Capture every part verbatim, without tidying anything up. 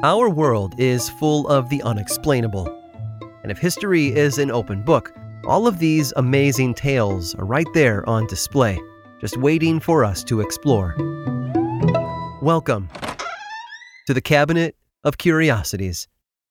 Our world is full of the unexplainable. And if history is an open book, all of these amazing tales are right there on display, just waiting for us to explore. Welcome to the Cabinet of Curiosities.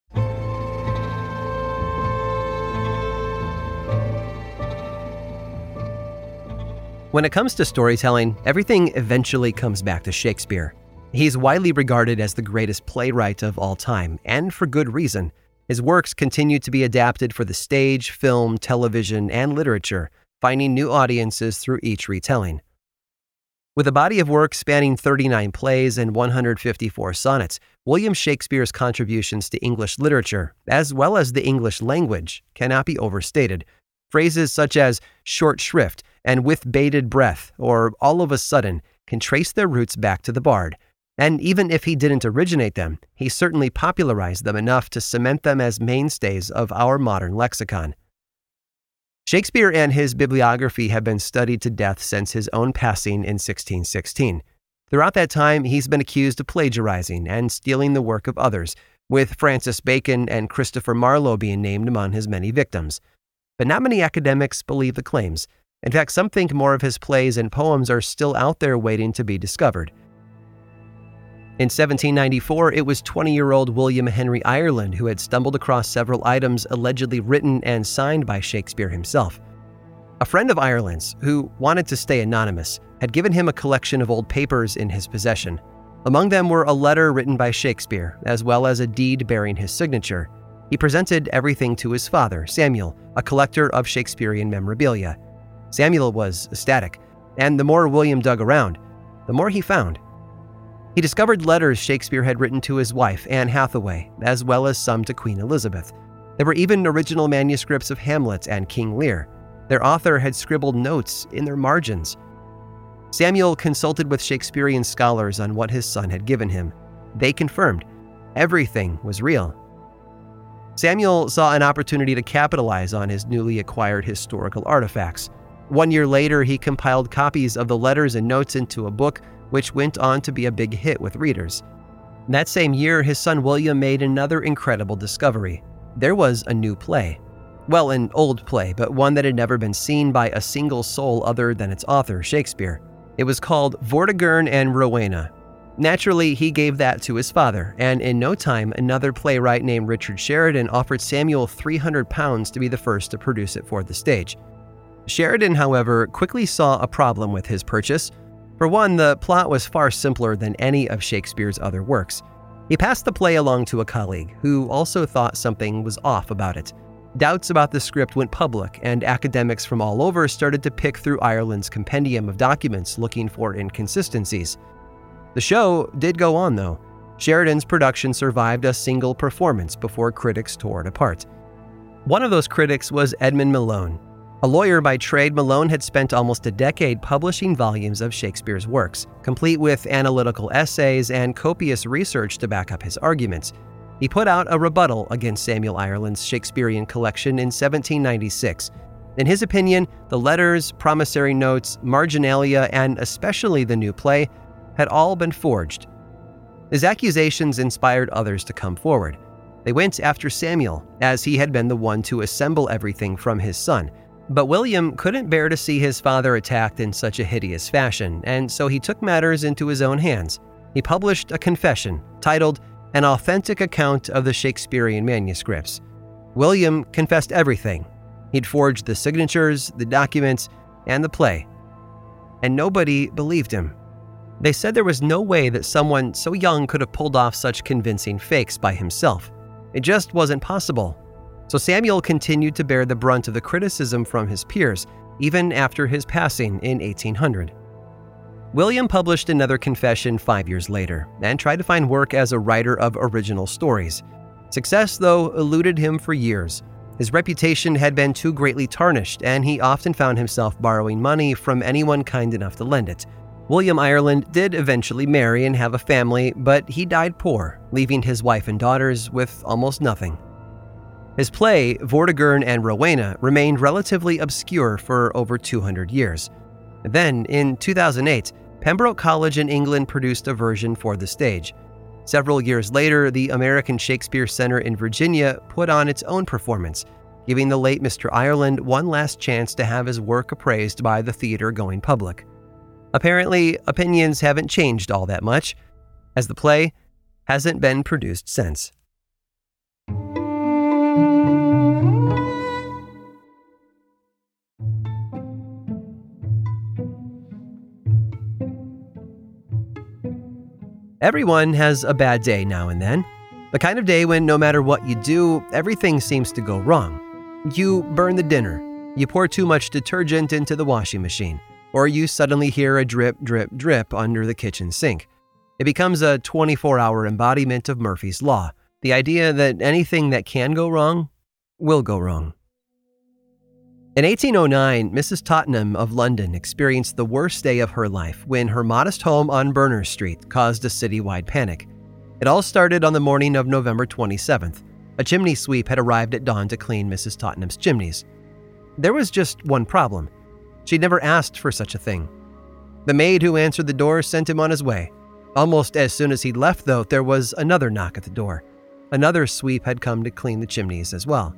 When it comes to storytelling, everything eventually comes back to Shakespeare. He's widely regarded as the greatest playwright of all time, and for good reason. His works continue to be adapted for the stage, film, television, and literature, finding new audiences through each retelling. With a body of work spanning thirty-nine plays and one hundred fifty-four sonnets, William Shakespeare's contributions to English literature, as well as the English language, cannot be overstated. Phrases such as short shrift and with bated breath or all of a sudden can trace their roots back to the bard. And even if he didn't originate them, he certainly popularized them enough to cement them as mainstays of our modern lexicon. Shakespeare and his bibliography have been studied to death since his own passing in sixteen sixteen. Throughout that time, he's been accused of plagiarizing and stealing the work of others, with Francis Bacon and Christopher Marlowe being named among his many victims. But not many academics believe the claims. In fact, some think more of his plays and poems are still out there waiting to be discovered. In seventeen ninety-four, it was twenty-year-old William Henry Ireland who had stumbled across several items allegedly written and signed by Shakespeare himself. A friend of Ireland's, who wanted to stay anonymous, had given him a collection of old papers in his possession. Among them were a letter written by Shakespeare, as well as a deed bearing his signature. He presented everything to his father, Samuel, a collector of Shakespearean memorabilia. Samuel was ecstatic, and the more William dug around, the more he found. He discovered letters Shakespeare had written to his wife, Anne Hathaway, as well as some to Queen Elizabeth. There were even original manuscripts of Hamlet and King Lear. Their author had scribbled notes in their margins. Samuel consulted with Shakespearean scholars on what his son had given him. They confirmed everything was real. Samuel saw an opportunity to capitalize on his newly acquired historical artifacts. One year later, he compiled copies of the letters and notes into a book, which went on to be a big hit with readers. That same year, his son William made another incredible discovery. There was a new play. Well, an old play, but one that had never been seen by a single soul other than its author, Shakespeare. It was called Vortigern and Rowena. Naturally, he gave that to his father, and in no time, another playwright named Richard Sheridan offered Samuel three hundred pounds to be the first to produce it for the stage. Sheridan, however, quickly saw a problem with his purchase. For one, the plot was far simpler than any of Shakespeare's other works. He passed the play along to a colleague, who also thought something was off about it. Doubts about the script went public, and academics from all over started to pick through Ireland's compendium of documents looking for inconsistencies. The show did go on, though. Sheridan's production survived a single performance before critics tore it apart. One of those critics was Edmund Malone. A lawyer by trade, Malone had spent almost a decade publishing volumes of Shakespeare's works, complete with analytical essays and copious research to back up his arguments. He put out a rebuttal against Samuel Ireland's Shakespearean collection in seventeen ninety-six. In his opinion, the letters, promissory notes, marginalia, and especially the new play had all been forged. His accusations inspired others to come forward. They went after Samuel, as he had been the one to assemble everything from his son. But William couldn't bear to see his father attacked in such a hideous fashion, and so he took matters into his own hands. He published a confession titled An Authentic Account of the Shakespearean Manuscripts. William confessed everything. He'd forged the signatures, the documents, and the play. And nobody believed him. They said there was no way that someone so young could have pulled off such convincing fakes by himself. It just wasn't possible. So Samuel continued to bear the brunt of the criticism from his peers, even after his passing in eighteen hundred. William published another confession five years later, and tried to find work as a writer of original stories. Success, though, eluded him for years. His reputation had been too greatly tarnished, and he often found himself borrowing money from anyone kind enough to lend it. William Ireland did eventually marry and have a family, but he died poor, leaving his wife and daughters with almost nothing. His play, Vortigern and Rowena, remained relatively obscure for over two hundred years. Then, in two thousand eight, Pembroke College in England produced a version for the stage. Several years later, the American Shakespeare Center in Virginia put on its own performance, giving the late Mister Ireland one last chance to have his work appraised by the theater-going public. Apparently, opinions haven't changed all that much, as the play hasn't been produced since. Everyone has a bad day now and then. The kind of day when no matter what you do, everything seems to go wrong. You burn the dinner, you pour too much detergent into the washing machine, or you suddenly hear a drip, drip, drip under the kitchen sink. It becomes a twenty-four hour embodiment of Murphy's Law, the idea that anything that can go wrong will go wrong. In eighteen oh nine, Missus Tottenham of London experienced the worst day of her life when her modest home on Berners Street caused a citywide panic. It all started on the morning of November twenty-seventh. A chimney sweep had arrived at dawn to clean Missus Tottenham's chimneys. There was just one problem. She'd never asked for such a thing. The maid who answered the door sent him on his way. Almost as soon as he'd left, though, there was another knock at the door. Another sweep had come to clean the chimneys as well.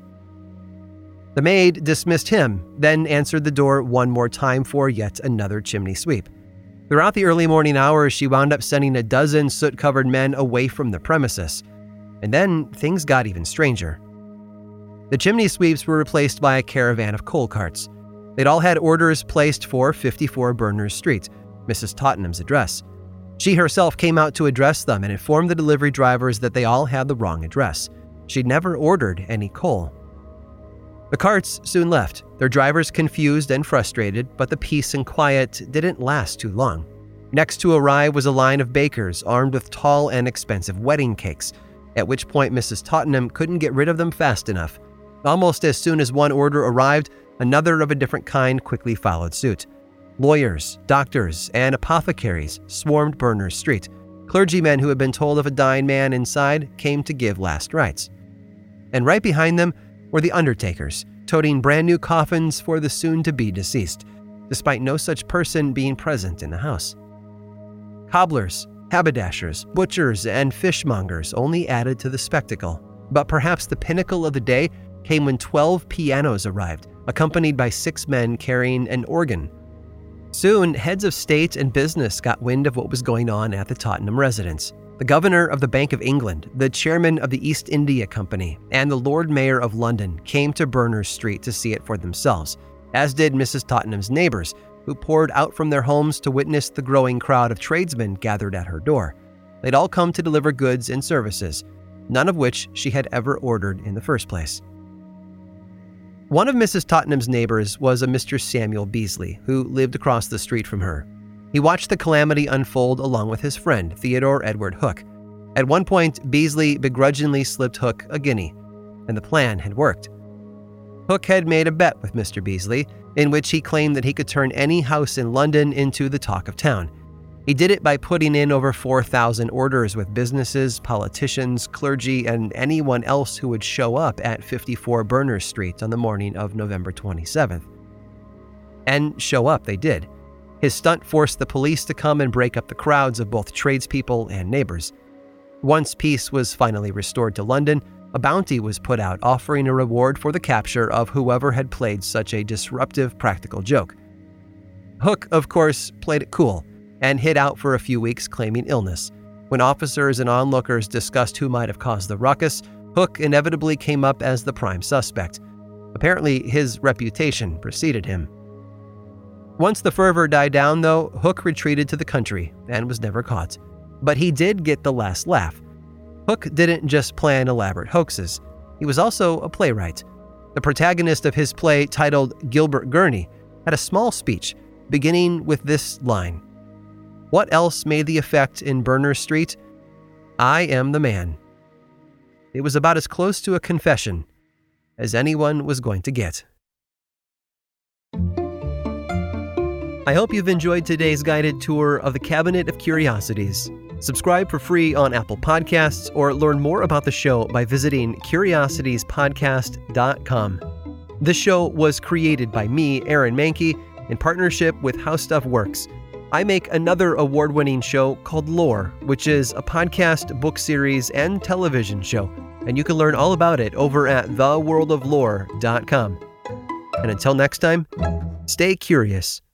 The maid dismissed him, then answered the door one more time for yet another chimney sweep. Throughout the early morning hours, she wound up sending a dozen soot-covered men away from the premises. And then things got even stranger. The chimney sweeps were replaced by a caravan of coal carts. They'd all had orders placed for fifty-four Berners Street, Missus Tottenham's address. She herself came out to address them and informed the delivery drivers that they all had the wrong address. She'd never ordered any coal. The carts soon left, their drivers confused and frustrated, but the peace and quiet didn't last too long. Next to arrive was a line of bakers armed with tall and expensive wedding cakes, at which point Missus Tottenham couldn't get rid of them fast enough. Almost as soon as one order arrived, another of a different kind quickly followed suit. Lawyers, doctors, and apothecaries swarmed Berners Street. Clergymen who had been told of a dying man inside came to give last rites. And right behind them were the undertakers, toting brand new coffins for the soon-to-be deceased, despite no such person being present in the house. Cobblers, haberdashers, butchers, and fishmongers only added to the spectacle. But perhaps the pinnacle of the day came when twelve pianos arrived, accompanied by six men carrying an organ. Soon, heads of state and business got wind of what was going on at the Tottenham residence. The governor of the Bank of England, the chairman of the East India Company, and the Lord Mayor of London came to Berners Street to see it for themselves, as did Missus Tottenham's neighbors, who poured out from their homes to witness the growing crowd of tradesmen gathered at her door. They'd all come to deliver goods and services, none of which she had ever ordered in the first place. One of Missus Tottenham's neighbors was a Mister Samuel Beasley, who lived across the street from her. He watched the calamity unfold along with his friend, Theodore Edward Hook. At one point, Beasley begrudgingly slipped Hook a guinea, and the plan had worked. Hook had made a bet with Mister Beasley, in which he claimed that he could turn any house in London into the talk of town. He did it by putting in over four thousand orders with businesses, politicians, clergy, and anyone else who would show up at fifty-four Berners Street on the morning of November twenty-seventh. And show up they did. His stunt forced the police to come and break up the crowds of both tradespeople and neighbors. Once peace was finally restored to London, a bounty was put out offering a reward for the capture of whoever had played such a disruptive practical joke. Hook, of course, played it cool and hid out for a few weeks claiming illness. When officers and onlookers discussed who might have caused the ruckus, Hook inevitably came up as the prime suspect. Apparently, his reputation preceded him. Once the fervor died down, though, Hook retreated to the country and was never caught. But he did get the last laugh. Hook didn't just plan elaborate hoaxes. He was also a playwright. The protagonist of his play, titled Gilbert Gurney, had a small speech beginning with this line. What else made the effect in Berners Street? I am the man. It was about as close to a confession as anyone was going to get. I hope you've enjoyed today's guided tour of the Cabinet of Curiosities. Subscribe for free on Apple Podcasts or learn more about the show by visiting curiosities podcast dot com. This show was created by me, Aaron Mahnke, in partnership with How Stuff Works. I make another award-winning show called Lore, which is a podcast, book series, and television show, and you can learn all about it over at the world of lore dot com. And until next time, stay curious.